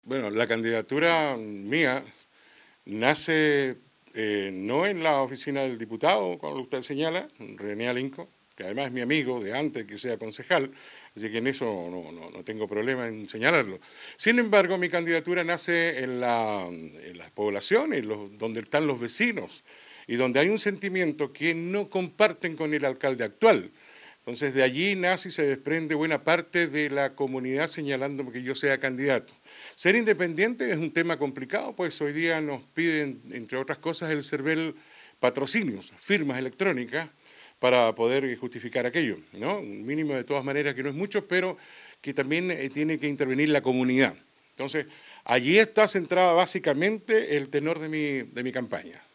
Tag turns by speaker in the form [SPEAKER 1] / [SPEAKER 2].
[SPEAKER 1] Bueno, la candidatura mía nace no en la oficina del diputado, como usted señala, René Alinco, que además es mi amigo de antes que sea concejal, así que en eso no tengo problema en señalarlo. Sin embargo, mi candidatura nace en las poblaciones, donde están los vecinos y donde hay un sentimiento que no comparten con el alcalde actual. Entonces, de allí nace y se desprende buena parte de la comunidad señalándome que yo sea candidato. Ser independiente es un tema complicado, pues hoy día nos piden, entre otras cosas, el CERVEL patrocinios, firmas electrónicas, para poder justificar aquello, ¿no? Un mínimo de todas maneras que no es mucho, pero que también tiene que intervenir la comunidad. Entonces, allí está centrada básicamente el tenor de mi campaña.